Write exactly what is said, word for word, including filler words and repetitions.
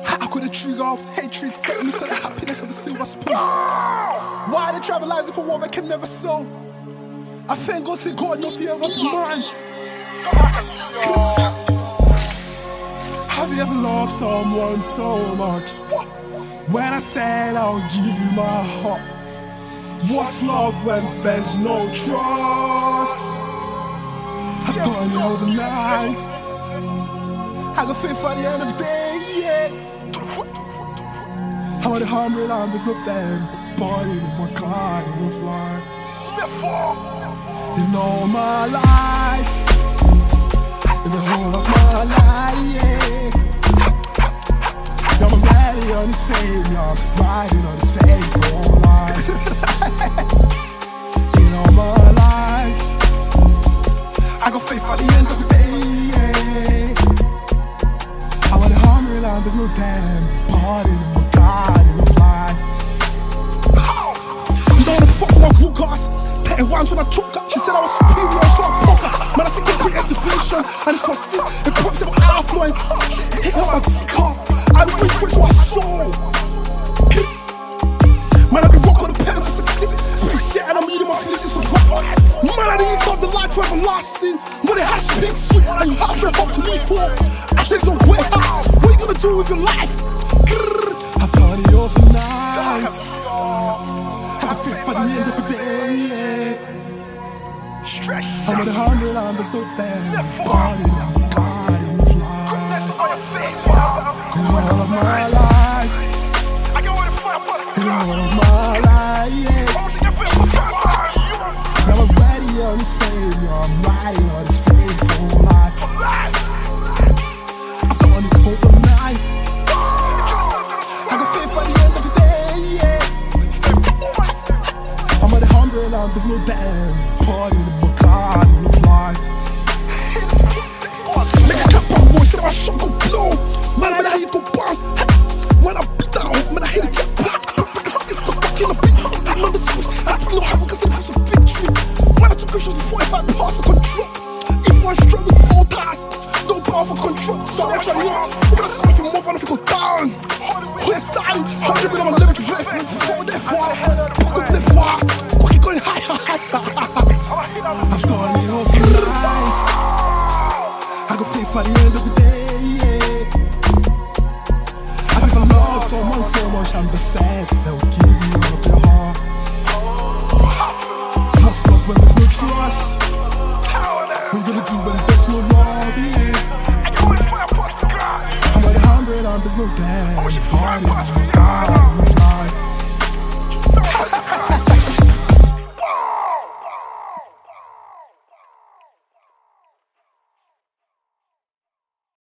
I couldn't trigger off hatred, set me to the happiness of a silver spoon. Why they travelizing for what they can never sell? I thank God to God, no fear of mine. Have you ever loved someone so much? When I said I'll give you my heart, what's love when there's no trust? I've done it overnight. I got faith at the end of the day, yeah. I'm at a hundred and there's no damn body in my garden of life. In all my life, in the whole of my life, yeah. I'm riding on his fame, yeah. I'm riding on his fame for all life. In all my life, I got faith at the end of the day, yeah. I'm at a hundred and there's no damn body in my garden of life. You don't wanna fuck with my hookahs. Petting ones when I choke her. She said I was superior, so I broke her. Man, I said get greatest inflation. And it consists in positive affluence. Just hit her my car. I don't wish for it, so I saw. Man, I be rock on the pedal to succeed. Spit shit and I'm eating my feelings to survive. Man, I need to have the light to everlasting. When it has big sweet and you have no hope to live for. And there's no way out. What you gonna do with your life? I've done it overnight. I can fit for the end of the day, yeah. I'm at a hundred and there's no damn body in my garden of life. In all of my life, in all of my life, yeah. Now I'm riding on his fame, yeah. I'm riding on his fame for life. I've done it overnight. I got faith at the end of the day, yeah. I'm at a hundred and there's no damn body in my garden of life. Make a cap on boy, say my shot go blow. Man, when I hit go bounce. When I beat that out, man, I hit a jet black. Like a sister, fucking a big fucking on the switch. I put no hammer cause it was a victory. When I took cushions before if I passed the control. If one struggle with all tasks, no power for control. Start right trying to look at the sun from more fun if it go down. We're silent, hundred million on my lyric investment. Before they're far, pocket they're far. Quick going high, high, high. I've done it overnight. I got faith at the end of the day, yeah. I've ever loved someone so much, I'm the sad. They'll give you all of their heart. What's love when there's no trust? What you gonna do when there's no love, yeah. I'm at a hundred and there's no damn body in my God.